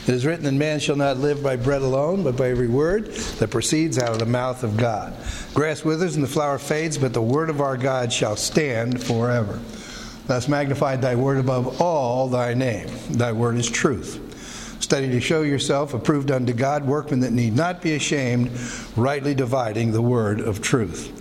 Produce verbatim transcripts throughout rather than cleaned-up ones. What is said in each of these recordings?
It is written that man shall not live by bread alone, but by every word that proceeds out of the mouth of God. Grass withers and the flower fades, but the word of our God shall stand forever. Thus magnify thy word above all thy name. Thy word is truth. Study to show yourself approved unto God, workmen that need not be ashamed, rightly dividing the word of truth.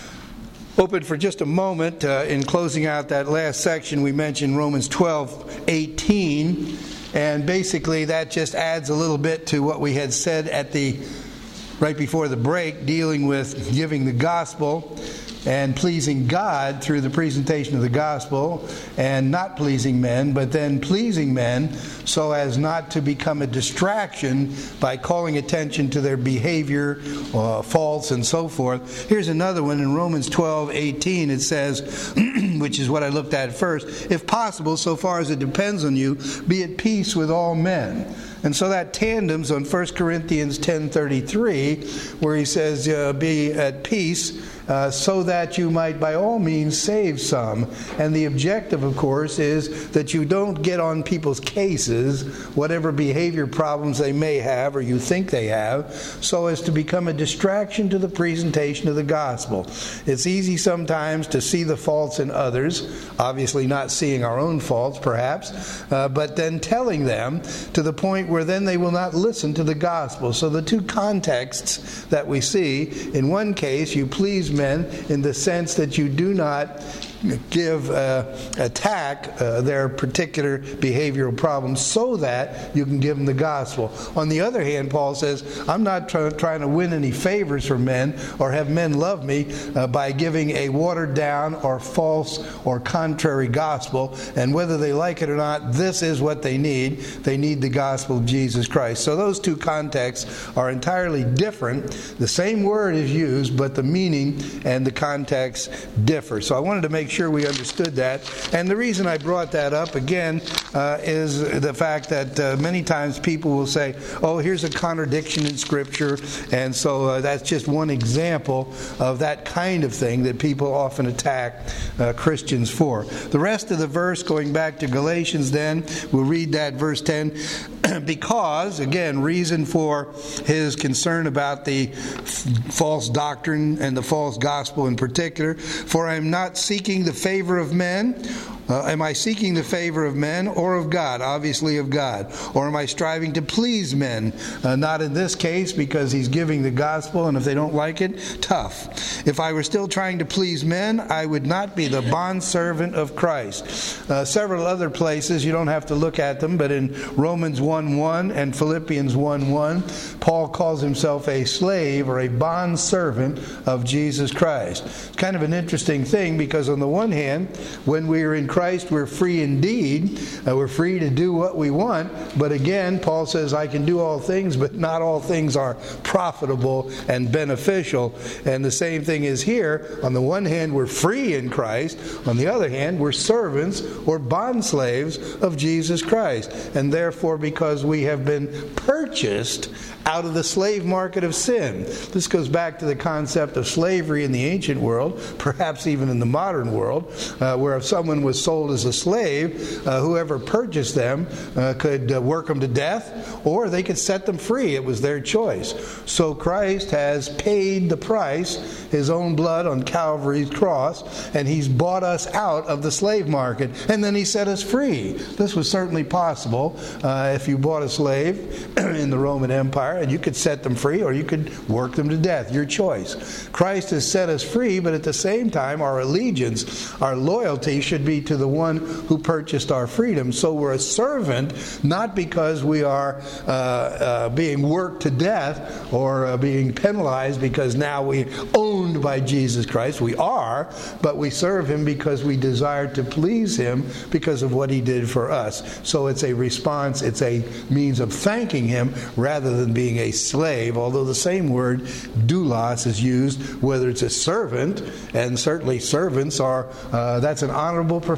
Open for just a moment, uh, in closing out that last section, we mentioned Romans twelve eighteen, and basically that just adds a little bit to what we had said at the right before the break, dealing with giving the gospel and pleasing God through the presentation of the gospel, and not pleasing men, but then pleasing men so as not to become a distraction by calling attention to their behavior, uh, faults, and so forth. Here's another one in Romans twelve eighteen. It says, which is what I looked at first, if possible, so far as it depends on you, be at peace with all men. And so that tandems on First Corinthians ten thirty-three, where he says, uh, be at peace, uh, so that you might by all means save some. And the objective, of course, is that you don't get on people's cases, whatever behavior problems they may have or you think they have, so as to become a distraction to the presentation of the gospel. It's easy sometimes to see the faults in others, obviously not seeing our own faults perhaps, uh, but then telling them to the point where then they will not listen to the gospel. So the two contexts that we see, in one case you please men in the sense that you do not give uh, attack uh, their particular behavioral problems so that you can give them the gospel. On the other hand, Paul says, I'm not try- trying to win any favors from men or have men love me uh, by giving a watered down or false or contrary gospel, and whether they like it or not, this is what they need. They need the gospel of Jesus Christ. So those two contexts are entirely different. The same word is used, but the meaning and the context differ. So I wanted to make sure we understood that. And the reason I brought that up again uh, is the fact that uh, many times people will say, oh, here's a contradiction in Scripture, and so uh, that's just one example of that kind of thing that people often attack uh, Christians for. The rest of the verse, going back to Galatians then, we'll read that verse ten, because, again, reason for his concern about the f- false doctrine and the false gospel in particular, for I am not seeking the favor of men. Uh, am I seeking the favor of men or of God? Obviously of God. Or am I striving to please men? Uh, not in this case, because he's giving the gospel, and if they don't like it, tough. If I were still trying to please men, I would not be the bondservant of Christ. Uh, several other places, you don't have to look at them, but in Romans one one and Philippians one one, Paul calls himself a slave or a bondservant of Jesus Christ. It's kind of an interesting thing, because on the one hand, when we are in Christ, we're free indeed. Uh, we're free to do what we want. But again, Paul says, I can do all things, but not all things are profitable and beneficial. And the same thing is here. On the one hand, we're free in Christ. On the other hand, we're servants or bondslaves of Jesus Christ. And therefore, because we have been purchased out of the slave market of sin. This goes back to the concept of slavery in the ancient world, perhaps even in the modern world, uh, where if someone was sold as a slave, uh, whoever purchased them uh, could uh, work them to death, or they could set them free. It was their choice. So Christ has paid the price, his own blood on Calvary's cross, and he's bought us out of the slave market, and then he set us free. This was certainly possible uh, if you bought a slave in the Roman Empire, and you could set them free or you could work them to death. Your choice. Christ has set us free, but at the same time, our allegiance, our loyalty should be to the one who purchased our freedom. So we're a servant, not because we are uh, uh, being worked to death or uh, being penalized because now we're owned by Jesus Christ. We are, but we serve him because we desire to please him because of what he did for us. So it's a response, it's a means of thanking him rather than being a slave, although the same word, doulos, is used whether it's a servant, and certainly servants are, uh, that's an honorable profession.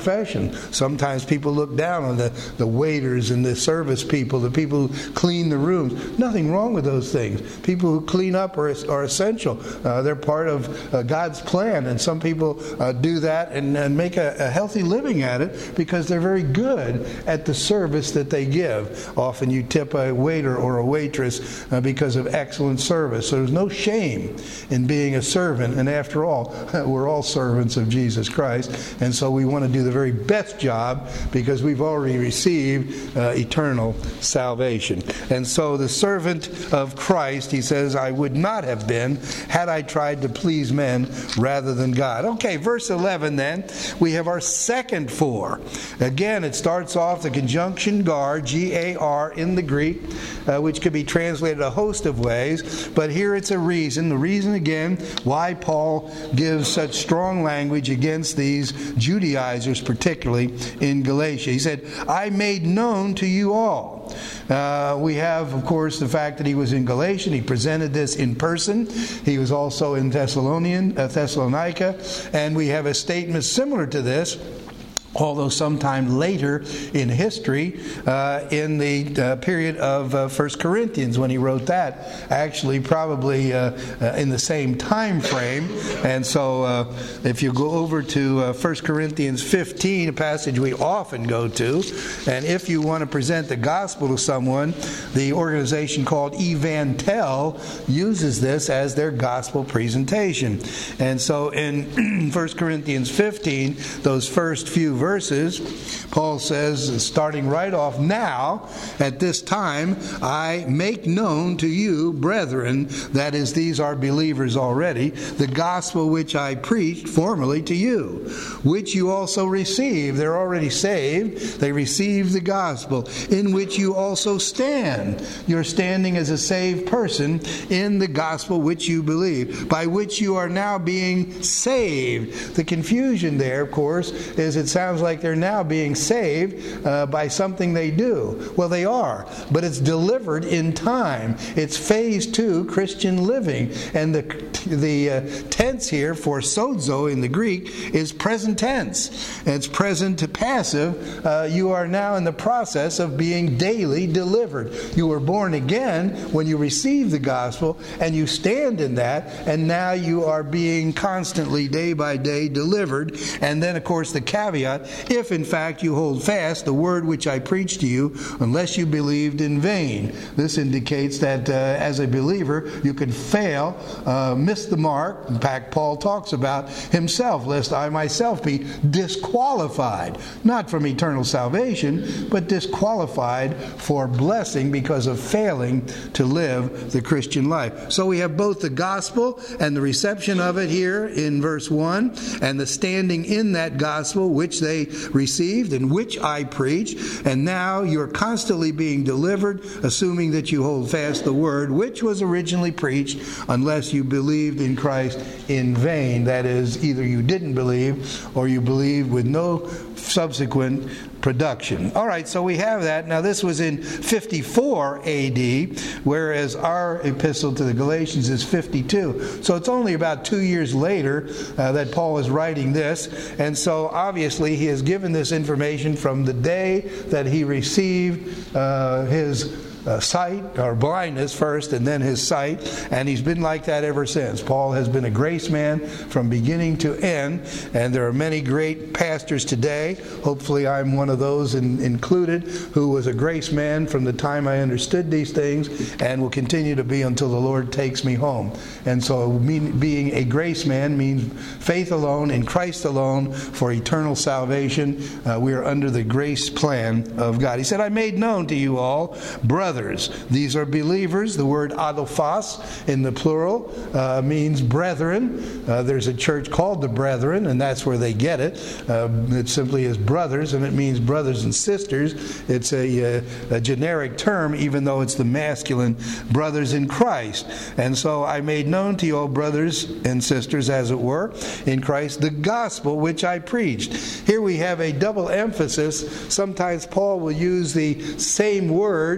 profession. Sometimes people look down on the, the waiters and the service people, the people who clean the rooms. Nothing wrong with those things. People who clean up are, are essential. Uh, they're part of uh, God's plan, and some people uh, do that and, and make a, a healthy living at it because they're very good at the service that they give. Often you tip a waiter or a waitress uh, because of excellent service. So there's no shame in being a servant, and after all, we're all servants of Jesus Christ, and so we want to do the very best job because we've already received uh, eternal salvation. And so the servant of Christ, he says, I would not have been had I tried to please men rather than God. Okay, verse eleven then, we have our second for. Again, it starts off the conjunction gar, G A R in the Greek, uh, which could be translated a host of ways, but here it's a reason. The reason again why Paul gives such strong language against these Judaizers, particularly in Galatia. He said, I made known to you all. Uh, we have, of course, the fact that he was in Galatia. He presented this in person. He was also in Thessalonian, uh, Thessalonica, and we have a statement similar to this, although sometime later in history, uh, in the uh, period of uh, First Corinthians, when he wrote that, actually probably uh, uh, in the same time frame. And so uh, if you go over to uh, First Corinthians fifteen, a passage we often go to, and if you want to present the gospel to someone, the organization called Evantel uses this as their gospel presentation. And so in First Corinthians fifteen, those first few verses, verses, Paul says, starting right off, now, at this time, I make known to you, brethren, that is, these are believers already, the gospel which I preached formerly to you, which you also received. They're already saved. They received the gospel, in which you also stand. You're standing as a saved person in the gospel which you believe, by which you are now being saved. The confusion there, of course, is it sounds like they're now being saved uh, by something they do. Well, they are, but it's delivered in time. It's phase two Christian living. And the the uh, tense here for sozo in the Greek is present tense. It's present to passive. Uh, you are now in the process of being daily delivered. You were born again when you received the gospel, and you stand in that, and now you are being constantly, day by day, delivered. And then, of course, the caveat, if in fact you hold fast the word which I preached to you, unless you believed in vain. This indicates that uh, as a believer, you could fail, uh, miss the mark. In fact, Paul talks about himself, lest I myself be disqualified, not from eternal salvation, but disqualified for blessing because of failing to live the Christian life. So we have both the gospel and the reception of it here in verse one, and the standing in that gospel which they received and which I preach, and now you're constantly being delivered, assuming that you hold fast the word which was originally preached, unless you believed in Christ in vain. That is, either you didn't believe or you believed with no subsequent production. All right, so we have that. Now, this was in fifty-four A D, whereas our epistle to the Galatians is fifty-two. So it's only about two years later uh, that Paul is writing this. And so, obviously, he has given this information from the day that he received uh, his Uh, sight, or blindness first, and then his sight, and he's been like that ever since. Paul has been a grace man from beginning to end, and there are many great pastors today. Hopefully I'm one of those in, included, who was a grace man from the time I understood these things, and will continue to be until the Lord takes me home. And so mean, being a grace man means faith alone, in Christ alone, for eternal salvation. Uh, we are under the grace plan of God. He said, I made known to you all, brothers. These are believers. The word adelphos in the plural uh, means brethren. Uh, there's a church called the Brethren, and that's where they get it. Uh, it simply is brothers, and it means brothers and sisters. It's a, a, a generic term, even though it's the masculine brothers in Christ. And so I made known to you all, brothers and sisters, as it were, in Christ, the gospel which I preached. Here we have a double emphasis. Sometimes Paul will use the same word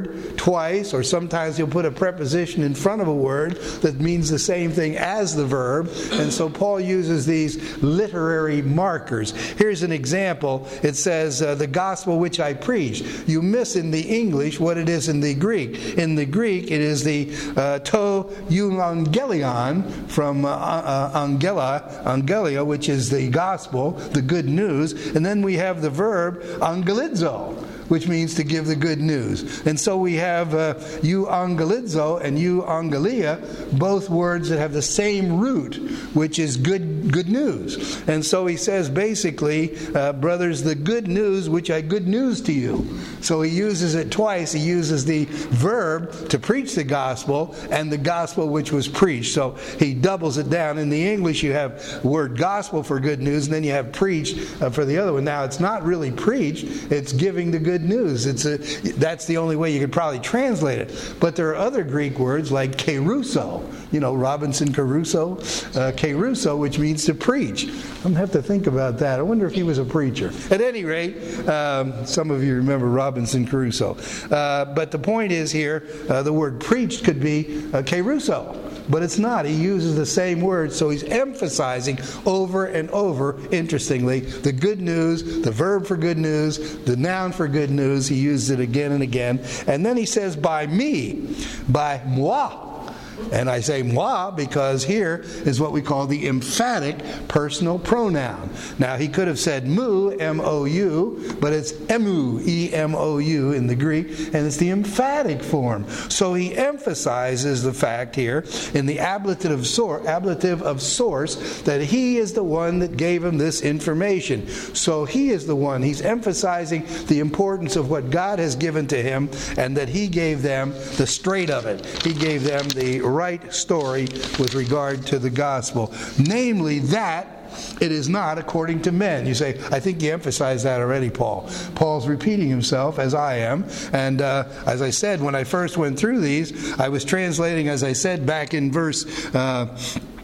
twice, or sometimes he'll put a preposition in front of a word that means the same thing as the verb. And so Paul uses these literary markers. Here's an example. It says, uh, the gospel which I preach. You miss in the English what it is in the Greek. In the Greek, it is the uh, to euangelion from uh, uh, angela, angelia, which is the gospel, the good news. And then we have the verb angelizo, which means to give the good news. And so we have uh, euangelizo and euangelia, both words that have the same root, which is good good news. And so he says basically, uh, brothers, the good news which I good news to you. So he uses it twice. He uses the verb to preach the gospel and the gospel which was preached. So he doubles it down. In the English you have the word gospel for good news, and then you have preached uh, for the other one. Now it's not really preached, it's giving the good news. It's a, that's the only way you could probably translate it. But there are other Greek words like keruso, you know, Robinson Crusoe, uh, keruso, which means to preach. I'm going to have to think about that. I wonder if he was a preacher. At any rate, um, some of you remember Robinson Crusoe. Uh, but the point is here, uh, the word preached could be uh, keruso. But it's not. He uses the same word, so he's emphasizing over and over, interestingly, the good news, the verb for good news, the noun for good news. He uses it again and again. And then he says, by me, by moi. And I say moi because here is what we call the emphatic personal pronoun. Now, he could have said mu, M O U, but it's emu, E M O U in the Greek, and it's the emphatic form. So he emphasizes the fact here in the ablative of, sor- ablative of source that he is the one that gave him this information. So he is the one. He's emphasizing the importance of what God has given to him, and that he gave them the straight of it. He gave them the right story with regard to the gospel, namely that it is not according to men. You say, I think you emphasized that already, Paul. Paul's repeating himself, as I am. And uh, as I said, when I first went through these, I was translating, as I said, back in verse uh,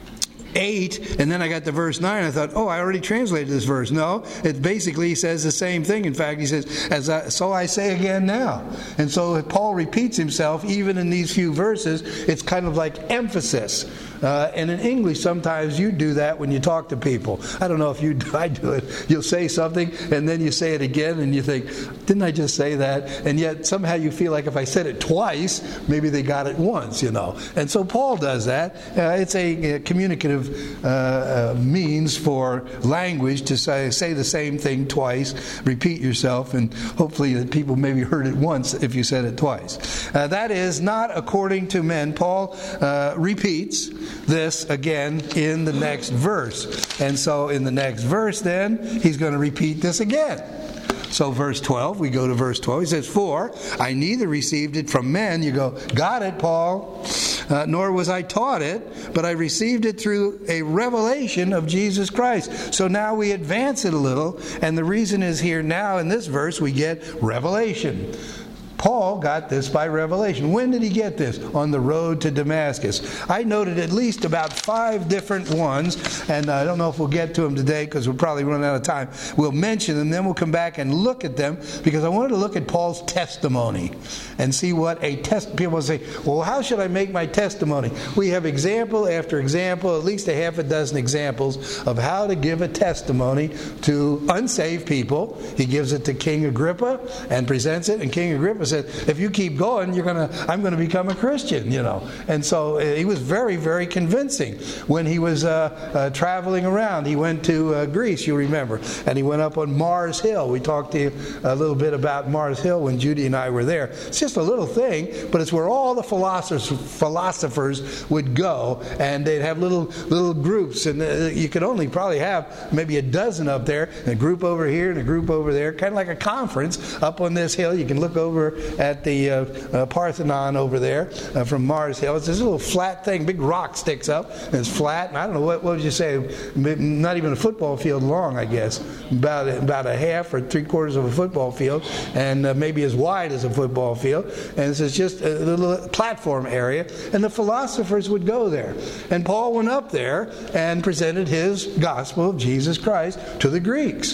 eight, and then I got to verse nine. I thought, oh, I already translated this verse. No, it basically says the same thing. In fact, he says, "As I, so I say again now." And so Paul repeats himself even in these few verses. It's kind of like emphasis. Uh, and in English, sometimes you do that when you talk to people. I don't know if you do. I do it. You'll say something, and then you say it again, and you think, didn't I just say that? And yet somehow you feel like if I said it twice, maybe they got it once, you know. And so Paul does that. Uh, it's a, a communicative uh, uh, means for language to say, say the same thing twice, repeat yourself, and hopefully that people maybe heard it once if you said it twice. Uh, that is not according to men. Paul uh, repeats this again in the next verse. And so in the next verse then, he's going to repeat this again. So verse twelve, we go to verse twelve. He says, "For I neither received it from men." You go, got it, Paul. Uh, "nor was I taught it, but I received it through a revelation of Jesus Christ." So now we advance it a little. And the reason is here now in this verse we get revelation. Paul got this by revelation. When did he get this? On the road to Damascus. I noted at least about five different ones, and I don't know if we'll get to them today because we'll probably run out of time. We'll mention them, then we'll come back and look at them, because I wanted to look at Paul's testimony and see what a test. People will say, well, how should I make my testimony? We have example after example, at least a half a dozen examples of how to give a testimony to unsaved people. He gives it to King Agrippa and presents it, and King Agrippa said, if you keep going, you're gonna, I'm going to become a Christian, you know. And so uh, he was very, very convincing. When he was uh, uh, traveling around, he went to uh, Greece, you remember, and he went up on Mars Hill. We talked to you a little bit about Mars Hill when Judy and I were there. It's just a little thing, but it's where all the philosophers, philosophers would go, and they'd have little little groups, and uh, you could only probably have maybe a dozen up there, and a group over here and a group over there, kind of like a conference up on this hill. You can look over at the uh, uh, Parthenon over there uh, from Mars Hill. It's this little flat thing, big rock sticks up, and it's flat, and I don't know, what, what would you say, not even a football field long, I guess, about, about a half or three quarters of a football field, and uh, maybe as wide as a football field, and this is just a little platform area, and the philosophers would go there. And Paul went up there and presented his gospel of Jesus Christ to the Greeks.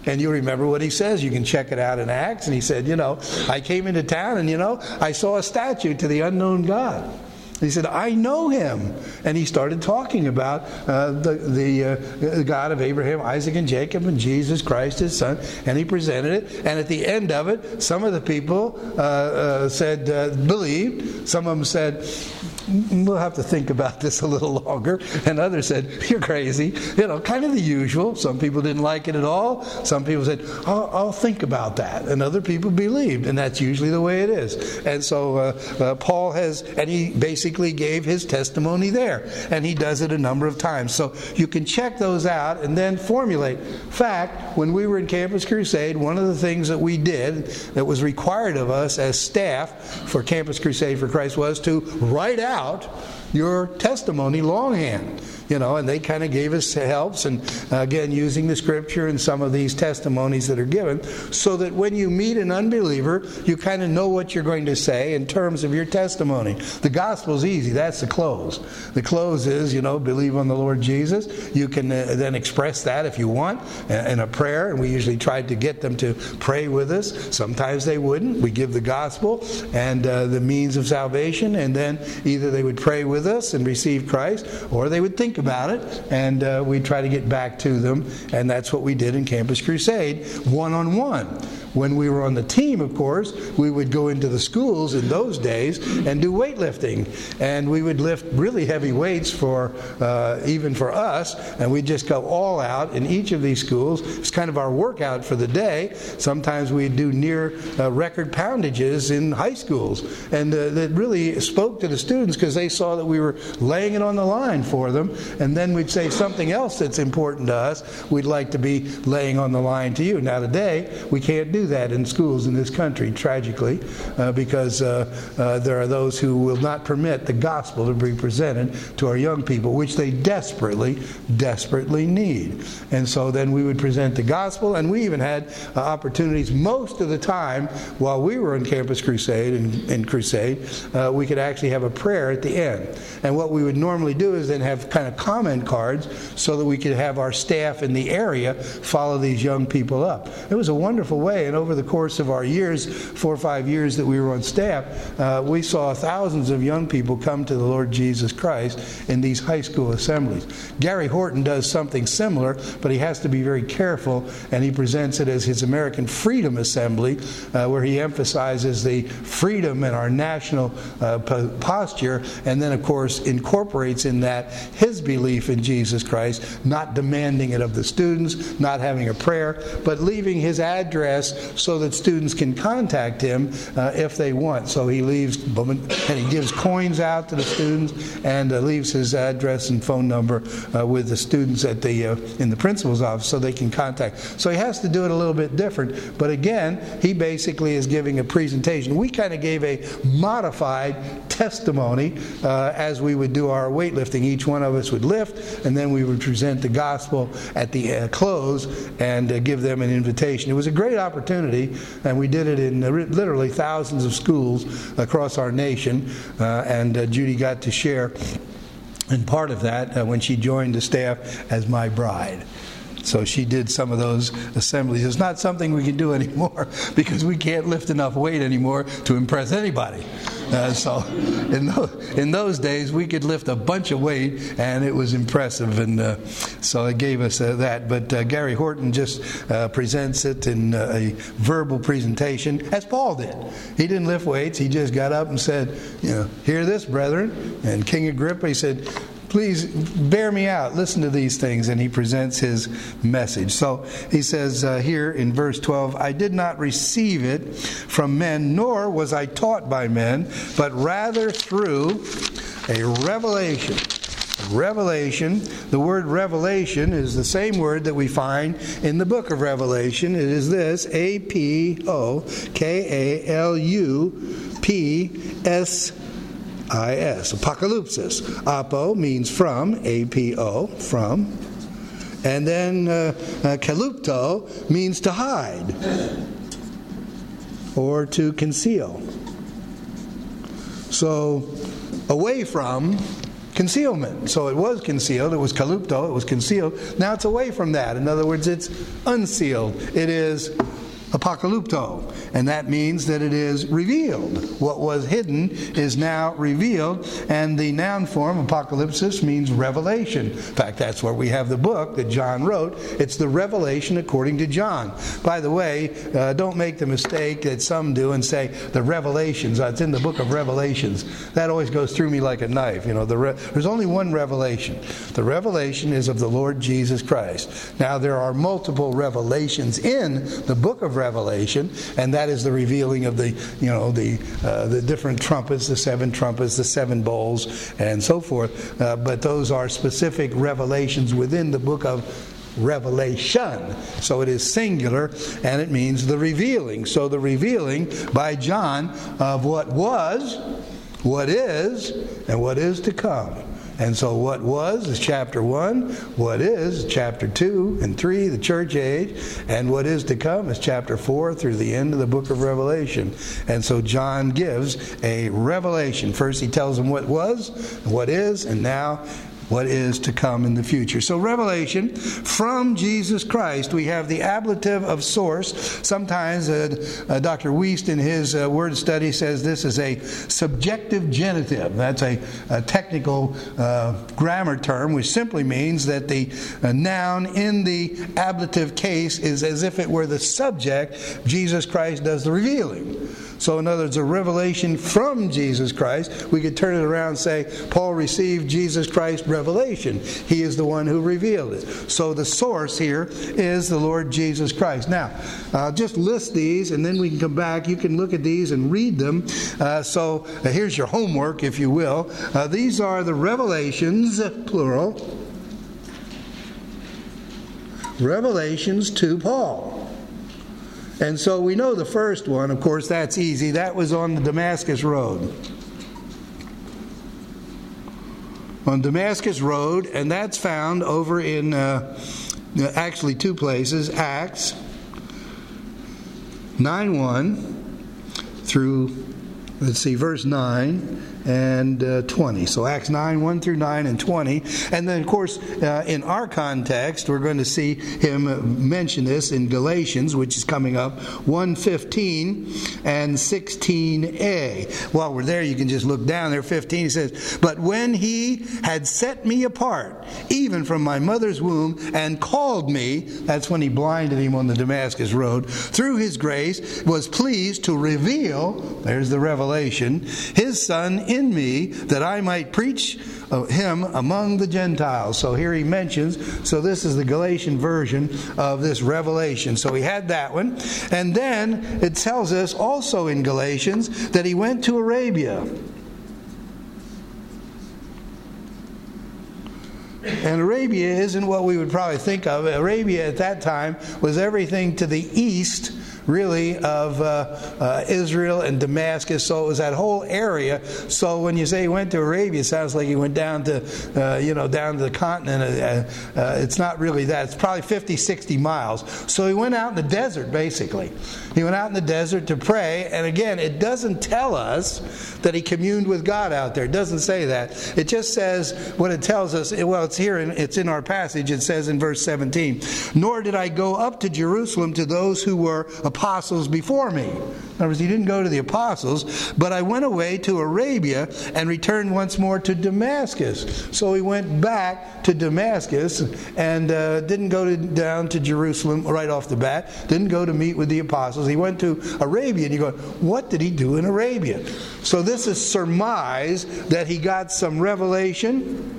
And you remember what he says. You can check it out in Acts. And he said, you know, I came into town and, you know, I saw a statue to the unknown God. He said, I know him. And he started talking about uh, the, the uh, God of Abraham, Isaac, and Jacob, and Jesus Christ, his son. And he presented it. And at the end of it, some of the people uh, uh, said, uh, believed. Some of them said, we'll have to think about this a little longer. And others said, you're crazy. You know, kind of the usual. Some people didn't like it at all. Some people said, I'll, I'll think about that. And other people believed. And that's usually the way it is. And so uh, uh, Paul has, and he basically gave his testimony there. And he does it a number of times. So you can check those out and then formulate. In fact, when we were in Campus Crusade, one of the things that we did that was required of us as staff for Campus Crusade for Christ was to write out your testimony longhand. You know, and they kind of gave us helps, and uh, again, using the scripture and some of these testimonies that are given, so that when you meet an unbeliever, you kind of know what you're going to say in terms of your testimony. The gospel's easy. That's the close. The close is, you know, believe on the Lord Jesus. You can uh, then express that if you want in a prayer, and we usually tried to get them to pray with us. Sometimes they wouldn't. We give the gospel and uh, the means of salvation, and then either they would pray with us and receive Christ, or they would think about it, and uh, we try to get back to them. And that's what we did in Campus Crusade, one-on-one. When we were on the team, of course, we would go into the schools in those days and do weightlifting. And we would lift really heavy weights for uh, even for us, and we'd just go all out in each of these schools. It's kind of our workout for the day. Sometimes we'd do near uh, record poundages in high schools. And uh, that really spoke to the students because they saw that we were laying it on the line for them. And then we'd say something else that's important to us, we'd like to be laying on the line to you. Now today, we can't do that in schools in this country, tragically, uh, because uh, uh, there are those who will not permit the gospel to be presented to our young people, which they desperately, desperately need. And so then we would present the gospel, and we even had uh, opportunities most of the time while we were in Campus Crusade and in Crusade, uh, we could actually have a prayer at the end. And what we would normally do is then have kind of comment cards so that we could have our staff in the area follow these young people up. It was a wonderful way. And over the course of our years, four or five years that we were on staff, uh, we saw thousands of young people come to the Lord Jesus Christ in these high school assemblies. Gary Horton does something similar, but he has to be very careful, and he presents it as his American Freedom Assembly, uh, where he emphasizes the freedom in our national uh, posture, and then, of course, incorporates in that his belief in Jesus Christ, not demanding it of the students, not having a prayer, but leaving his address so that students can contact him uh, if they want. So he leaves, and he gives coins out to the students, and uh, leaves his address and phone number uh, with the students at the uh, in the principal's office so they can contact. So he has to do it a little bit different. But again, he basically is giving a presentation. We kind of gave a modified testimony uh, as we would do our weightlifting. Each one of us would lift, and then we would present the gospel at the uh, close and uh, give them an invitation. It was a great opportunity, and we did it in uh, literally thousands of schools across our nation, uh, and uh, Judy got to share in part of that uh, when she joined the staff as my bride. So she did some of those assemblies. It's not something we can do anymore because we can't lift enough weight anymore to impress anybody. Uh, so in, those, in those days, we could lift a bunch of weight, and it was impressive. And uh, so it gave us uh, that. But uh, Gary Horton just uh, presents it in uh, a verbal presentation, as Paul did. He didn't lift weights. He just got up and said, you know, hear this, brethren. And King Agrippa, he said, please bear me out. Listen to these things. And he presents his message. So he says uh, here in verse twelve, I did not receive it from men, nor was I taught by men, but rather through a revelation. Revelation. The word revelation is the same word that we find in the book of Revelation. It is this, A P O K A L U P S I S, apocalypsis. Apo means from, A P O, from. And then uh, uh, kalupto means to hide or to conceal. So, away from concealment. So it was concealed. It was kalupto. It was concealed. Now it's away from that. In other words, it's unsealed. It is apokalupto. And that means that it is revealed. What was hidden is now revealed. And the noun form, apocalypsis, means revelation. In fact, that's where we have the book that John wrote. It's the Revelation according to John. By the way, uh, don't make the mistake that some do and say the Revelations. Uh, it's in the book of Revelations. That always goes through me like a knife. You know, the re- there's only one revelation. The revelation is of the Lord Jesus Christ. Now, there are multiple revelations in the book of Revelation, and that is the revealing of the, you know, the uh, the different trumpets, the seven trumpets, the seven bowls, and so forth. Uh, but those are specific revelations within the book of Revelation. So it is singular, and it means the revealing. So the revealing by John of what was, what is, and what is to come. And so what was is chapter one, what is chapter two and three, the church age, and what is to come is chapter four through the end of the book of Revelation. And so John gives a revelation. First he tells them what was, what is, and now what is to come in the future. So revelation from Jesus Christ. We have the ablative of source. Sometimes uh, uh, Doctor Wiest in his uh, word study says this is a subjective genitive. That's a, a technical uh, grammar term, which simply means that the uh, noun in the ablative case is as if it were the subject. Jesus Christ does the revealing. So in other words, a revelation from Jesus Christ. We could turn it around and say, Paul received Jesus Christ revelation. He is the one who revealed it. So the source here is the Lord Jesus Christ. Now, I'll just list these, and then we can come back. You can look at these and read them. Uh, so uh, here's your homework, if you will. Uh, these are the revelations, plural, revelations to Paul. And so we know the first one, of course, that's easy. That was on the Damascus Road. On Damascus Road, and that's found over in uh, actually two places, Acts nine one through, let's see, verse nine and uh, twenty. So Acts nine, one through nine and twenty. And then, of course, uh, in our context, we're going to see him mention this in Galatians, which is coming up, one fifteen and sixteen a. While we're there, you can just look down there, fifteen. He says, "But when he had set me apart, even from my mother's womb, and called me," that's when he blinded him on the Damascus Road, "through his grace, was pleased to reveal," there's the revelation, "his Son in me, that I might preach him among the Gentiles." So here he mentions, so this is the Galatian version of this revelation. So he had that one. And then it tells us also in Galatians that he went to Arabia. And Arabia isn't what we would probably think of. Arabia at that time was everything to the east, really, of uh, uh, Israel and Damascus. So it was that whole area. So when you say he went to Arabia, it sounds like he went down to, uh, you know, down to the continent. Uh, uh, it's not really that. It's probably fifty, sixty miles. So he went out in the desert, basically. He went out in the desert to pray. And again, it doesn't tell us that he communed with God out there. It doesn't say that. It just says what it tells us. Well, it's here. In, it's in our passage. It says in verse seventeen, "Nor did I go up to Jerusalem to those who were apostles before me." In other words, he didn't go to the apostles, but I went away to Arabia and returned once more to Damascus. So he went back to Damascus and uh, didn't go to, down to Jerusalem right off the bat. Didn't go to meet with the apostles. He went to Arabia, and you go, what did he do in Arabia? So this is surmise that he got some revelation.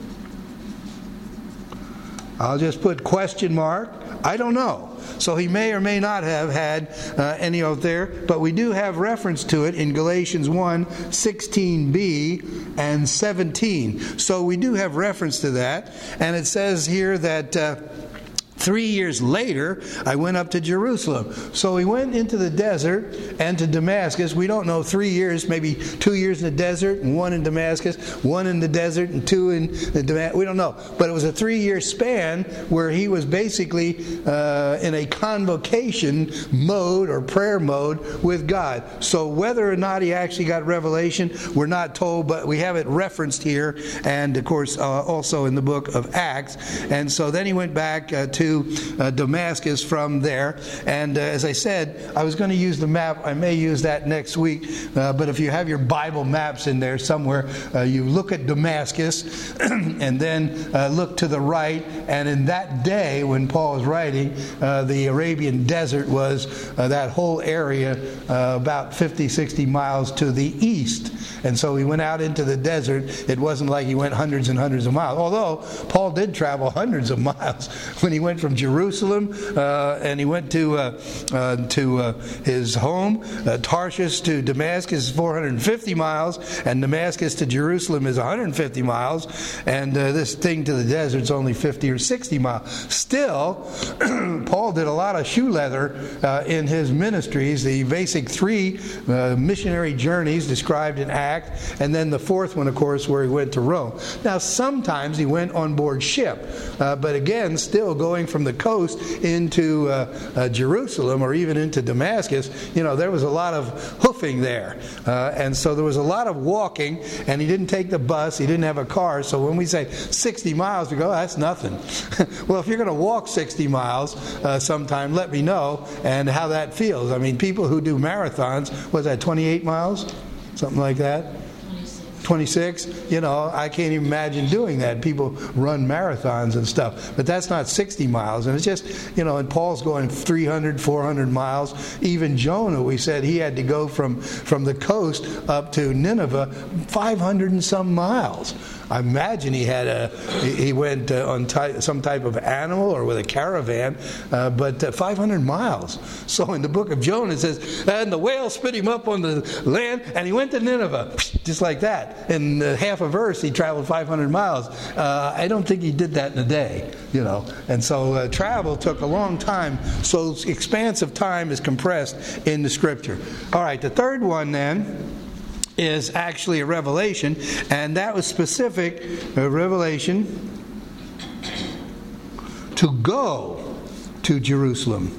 I'll just put question mark. I don't know. So he may or may not have had uh, any out there, but we do have reference to it in Galatians one, sixteen b and seventeen. So we do have reference to that. And it says here that uh, Three years later, I went up to Jerusalem. So he went into the desert and to Damascus. We don't know, three years, maybe two years in the desert and one in Damascus, one in the desert and two in the Damascus. We don't know. But it was a three-year span where he was basically uh, in a convocation mode or prayer mode with God. So whether or not he actually got revelation, we're not told, but we have it referenced here, and of course uh, also in the book of Acts. And so then he went back uh, to uh, Damascus from there. And uh, as I said, I was going to use the map. I may use that next week. Uh, but if you have your Bible maps in there somewhere, uh, you look at Damascus and then uh, look to the right. And in that day when Paul was writing, uh, the Arabian desert was uh, that whole area uh, about fifty, sixty miles to the east. And so he went out into the desert. It wasn't like he went hundreds and hundreds of miles. Although Paul did travel hundreds of miles when he went from Jerusalem uh, and he went to uh, uh, to uh, his home. Uh, Tarshish to Damascus is four hundred fifty miles, and Damascus to Jerusalem is one hundred fifty miles. And uh, this thing to the desert is only fifty or sixty miles. Still, Paul did a lot of shoe leather uh, in his ministries. The basic three uh, missionary journeys described in Acts, and then the fourth one, of course, where he went to Rome. Now, sometimes he went on board ship, uh, but again, still going from the coast into uh, uh, Jerusalem or even into Damascus, you know, there was a lot of hoofing there. Uh, and so there was a lot of walking, and he didn't take the bus, he didn't have a car. So when we say sixty miles, we go, oh, that's nothing. Well, if you're going to walk sixty miles uh, sometime, let me know and how that feels. I mean, people who do marathons, what's that, twenty-eight miles? Something like that? twenty-six, you know, I can't even imagine doing that. People run marathons and stuff, but that's not sixty miles. And it's just, you know, and Paul's going three hundred, four hundred miles. Even Jonah, we said he had to go from, from the coast up to Nineveh, five hundred and some miles. I imagine he had a, he went uh, on ty- some type of animal or with a caravan, uh, but uh, five hundred miles. So in the book of Jonah it says, and the whale spit him up on the land, and he went to Nineveh, just like that. In uh, half a verse, he traveled five hundred miles. Uh, I don't think he did that in a day, you know. And so uh, travel took a long time. So expanse of time is compressed in the Scripture. All right, the third one then is actually a revelation, and that was specific, a revelation to go to Jerusalem.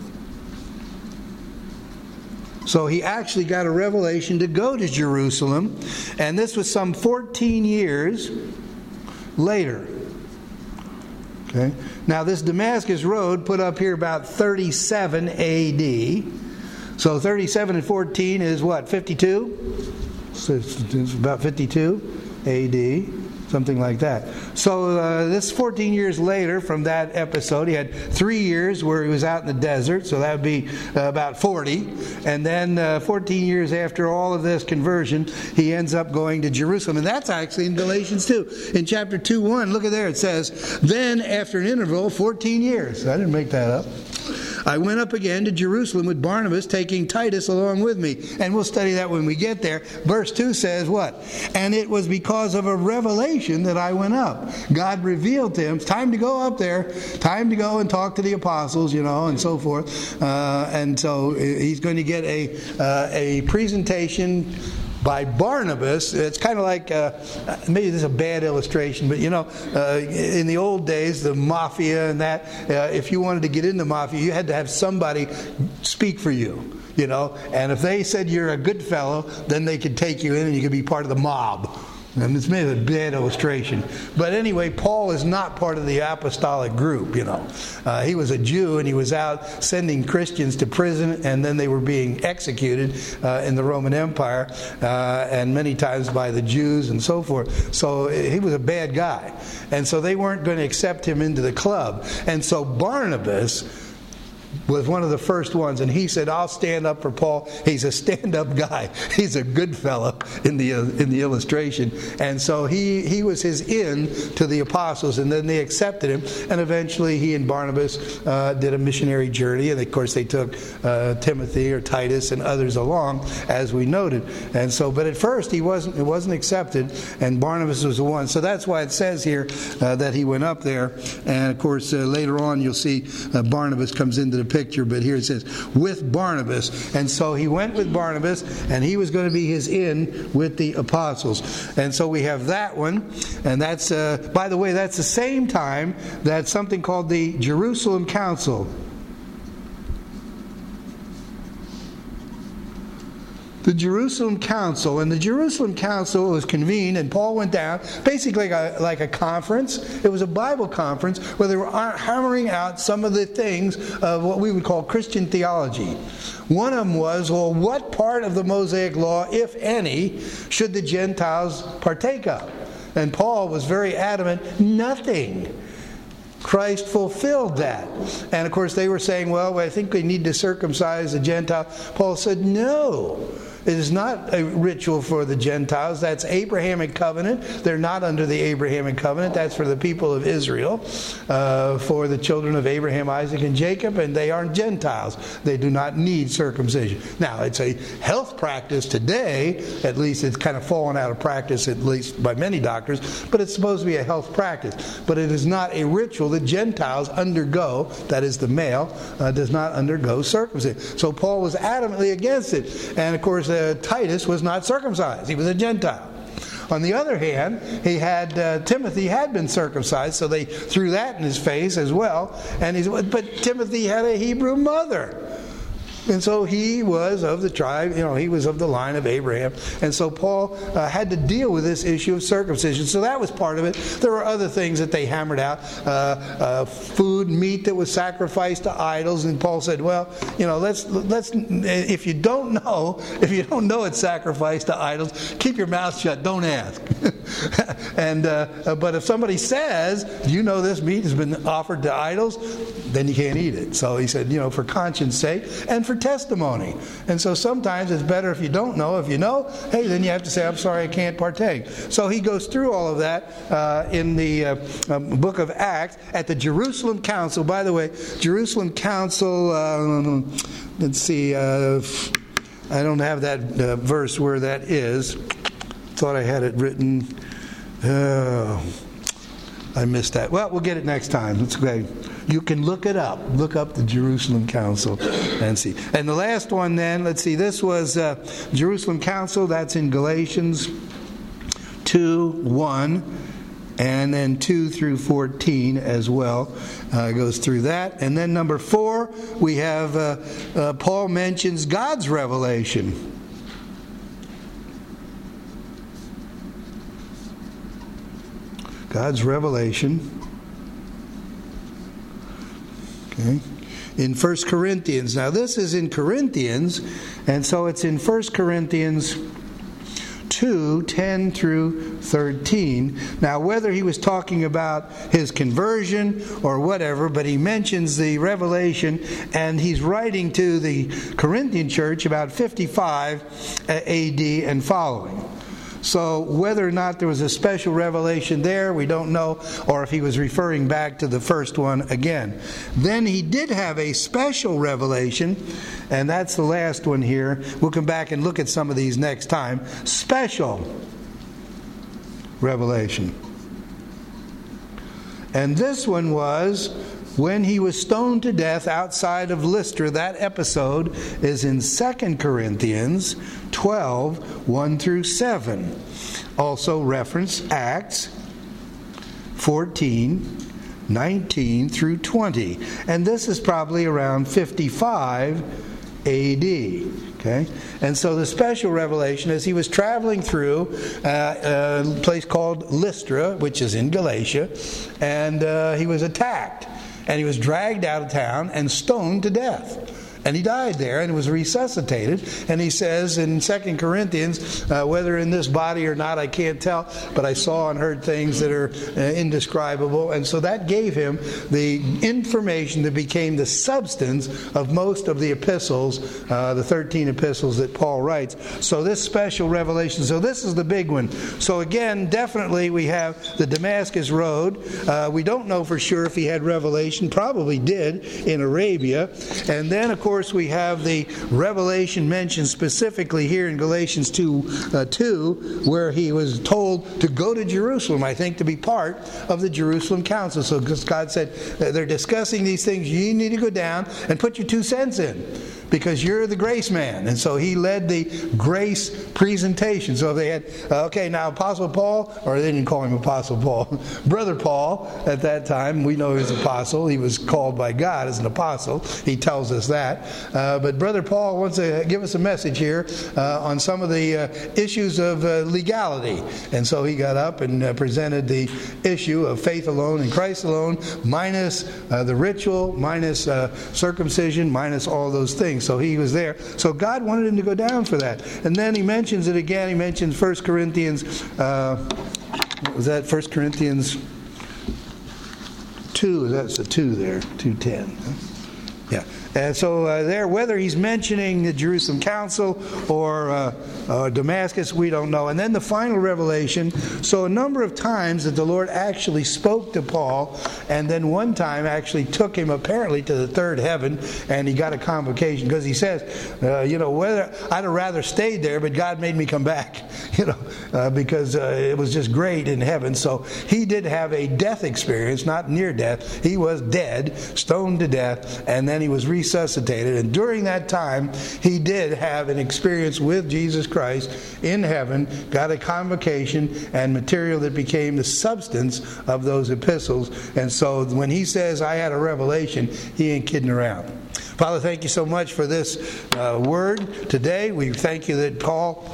So he actually got a revelation to go to Jerusalem, and this was some fourteen years later. Okay. Now this Damascus road put up here about thirty-seven A D. So thirty-seven and fourteen is what, fifty-two? So it's about fifty-two A D, something like that. So uh, this fourteen years later from that episode, he had three years where he was out in the desert, so that would be uh, about forty. And then uh, fourteen years after all of this conversion, he ends up going to Jerusalem. And that's actually in Galatians two. In chapter two one, look at there, it says, then after an interval of fourteen years. I didn't make that up. I went up again to Jerusalem with Barnabas, taking Titus along with me. And we'll study that when we get there. Verse two says what? And it was because of a revelation that I went up. God revealed to him, it's time to go up there, time to go and talk to the apostles, you know, and so forth. Uh, and so he's going to get a uh, a presentation by Barnabas. It's kind of like, uh, maybe this is a bad illustration, but you know, uh, in the old days, the mafia and that, uh, if you wanted to get in the mafia, you had to have somebody speak for you, you know, and if they said you're a good fellow, then they could take you in and you could be part of the mob. And it's maybe a bad illustration. But anyway, Paul is not part of the apostolic group, you know. Uh, he was a Jew, and he was out sending Christians to prison, and then they were being executed uh, in the Roman Empire, uh, and many times by the Jews and so forth. So he was a bad guy. And so they weren't going to accept him into the club. And so Barnabas was one of the first ones, and he said, "I'll stand up for Paul. He's a stand-up guy. He's a good fellow," in the uh, in the illustration. And so he he was his in to the apostles, and then they accepted him. And eventually, he and Barnabas uh, did a missionary journey, and of course, they took uh, Timothy or Titus and others along, as we noted. And so, but at first, he wasn't it wasn't accepted, and Barnabas was the one. So that's why it says here uh, that he went up there. And of course, uh, later on, you'll see uh, Barnabas comes into the picture, but here it says with Barnabas. And so he went with Barnabas, and he was going to be his in with the apostles. And so we have that one, and that's uh, by the way, that's the same time that something called the Jerusalem Council. The Jerusalem Council, and the Jerusalem Council was convened, and Paul went down, basically like a, like a conference. It was a Bible conference where they were hammering out some of the things of what we would call Christian theology. One of them was, well, what part of the Mosaic Law, if any, should the Gentiles partake of? And Paul was very adamant, nothing. Christ fulfilled that. And of course they were saying, well, I think we need to circumcise the Gentile. Paul said, no. It is not a ritual for the Gentiles. That's Abrahamic covenant. They're not under the Abrahamic covenant. That's for the people of Israel, uh, for the children of Abraham, Isaac, and Jacob, and they aren't Gentiles. They do not need circumcision. Now, it's a health practice today. At least it's kind of fallen out of practice, at least by many doctors, but it's supposed to be a health practice. But it is not a ritual that Gentiles undergo, that is the male, uh, does not undergo circumcision. So Paul was adamantly against it. And of course, Uh, Titus was not circumcised. He was a Gentile. On the other hand, he had uh, Timothy had been circumcised, so they threw that in his face as well. And he's, but Timothy had a Hebrew mother. And so he was of the tribe, you know, he was of the line of Abraham. And so Paul uh, had to deal with this issue of circumcision. So that was part of it. There were other things that they hammered out. Uh, uh, food, meat that was sacrificed to idols. And Paul said, well, you know, let's, let's, if you don't know, if you don't know it's sacrificed to idols, keep your mouth shut. Don't ask. and uh, But if somebody says, do you know this meat has been offered to idols? Then you can't eat it. So he said, you know, for conscience sake and for testimony. And so sometimes it's better if you don't know. If you know, hey, then you have to say, I'm sorry, I can't partake. So he goes through all of that uh, in the uh, um, book of Acts at the Jerusalem Council. By the way, Jerusalem Council, uh, let's see, uh, I don't have that uh, verse where that is. Thought I had it written. Uh, I missed that. Well, we'll get it next time. It's okay. You can look it up. Look up the Jerusalem Council and see. And the last one then, let's see, this was uh, Jerusalem Council. That's in Galatians two one, and then two through fourteen as well. Uh, goes through that. And then number four, we have uh, uh, Paul mentions God's revelation. God's revelation. Okay. In First Corinthians. Now this is in Corinthians, and so it's in First Corinthians two, ten through thirteen. Now whether he was talking about his conversion or whatever, but he mentions the revelation, and he's writing to the Corinthian church about fifty-five A D and following. So whether or not there was a special revelation there, we don't know, or if he was referring back to the first one again. Then he did have a special revelation, and that's the last one here. We'll come back and look at some of these next time. Special revelation. And this one was when he was stoned to death outside of Lystra. That episode is in Second Corinthians twelve, one through seven. Also reference Acts fourteen, nineteen through twenty. And this is probably around fifty-five A D. Okay? And so the special revelation is he was traveling through uh, a place called Lystra, which is in Galatia, and uh, he was attacked. And he was dragged out of town and stoned to death. And he died there and was resuscitated. And he says in Second Corinthians, uh, whether in this body or not, I can't tell, but I saw and heard things that are uh, indescribable. And so that gave him the information that became the substance of most of the epistles, uh, the thirteen epistles that Paul writes. So this special revelation, so this is the big one. So again, definitely we have the Damascus Road. Uh, we don't know for sure if he had revelation, probably did in Arabia. And then, of course, we have the revelation mentioned specifically here in Galatians two, uh, two, where he was told to go to Jerusalem, I think, to be part of the Jerusalem Council. So God said, they're discussing these things, you need to go down and put your two cents in, because you're the grace man. And so he led the grace presentation. So they had, uh, okay, now Apostle Paul, or they didn't call him Apostle Paul, Brother Paul at that time, we know he was apostle. He was called by God as an apostle. He tells us that. Uh, but Brother Paul wants to give us a message here uh, on some of the uh, issues of uh, legality. And so he got up and uh, presented the issue of faith alone in Christ alone, minus uh, the ritual, minus uh, circumcision, minus all those things. So he was there. So God wanted him to go down for that. And then he mentions it again. He mentions First Corinthians, uh, what was that? First Corinthians two. That's the two there, two ten. Yeah. And so uh, there, whether he's mentioning the Jerusalem Council or uh, uh, Damascus, we don't know. And then the final revelation. So a number of times that the Lord actually spoke to Paul, and then one time actually took him apparently to the third heaven, and he got a convocation because he says, uh, you know, whether I'd have rather stayed there, but God made me come back, you know, uh, because uh, it was just great in heaven. So he did have a death experience, not near death. He was dead, stoned to death, and then he was resuscitated. And during that time, he did have an experience with Jesus Christ in heaven, got a convocation and material that became the substance of those epistles. And so when he says, I had a revelation, he ain't kidding around. Father, thank you so much for this uh, word today. We thank you that Paul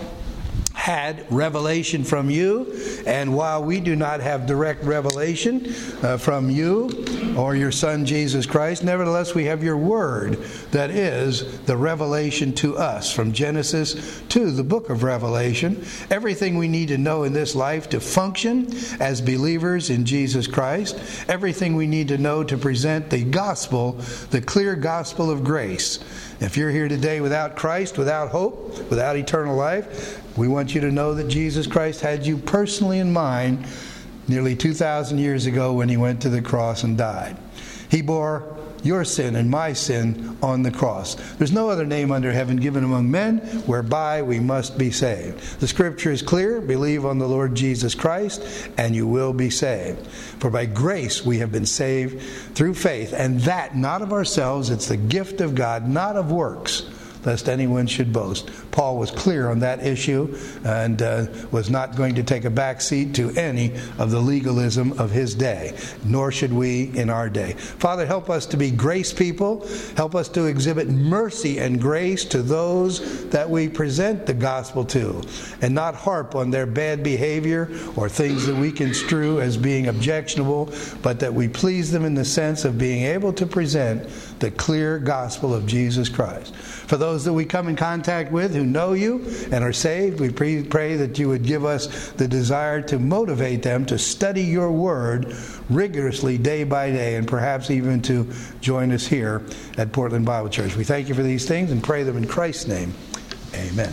had revelation from you, and while we do not have direct revelation uh, from you or your Son Jesus Christ, nevertheless we have your word that is the revelation to us from Genesis to the book of Revelation. Everything we need to know in this life to function as believers in Jesus Christ, everything we need to know to present the gospel, the clear gospel of grace. If you're here today without Christ, without hope, without eternal life, we want you to know that Jesus Christ had you personally in mind nearly two thousand years ago when he went to the cross and died. He bore your sin and my sin on the cross. There's no other name under heaven given among men whereby we must be saved. The scripture is clear. Believe on the Lord Jesus Christ and you will be saved. For by grace we have been saved through faith, and that not of ourselves. It's the gift of God, not of works, lest anyone should boast. Paul was clear on that issue and uh, was not going to take a back seat to any of the legalism of his day, nor should we in our day. Father, help us to be grace people. Help us to exhibit mercy and grace to those that we present the gospel to, and not harp on their bad behavior or things that we construe as being objectionable, but that we please them in the sense of being able to present the clear gospel of Jesus Christ. For those that we come in contact with who know you and are saved, we pray, pray that you would give us the desire to motivate them to study your word rigorously day by day, and perhaps even to join us here at Portland Bible Church. We thank you for these things and pray them in Christ's name. Amen.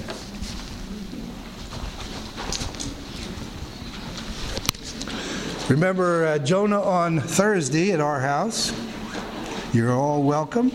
Remember uh, Jonah on Thursday at our house. You're all welcome.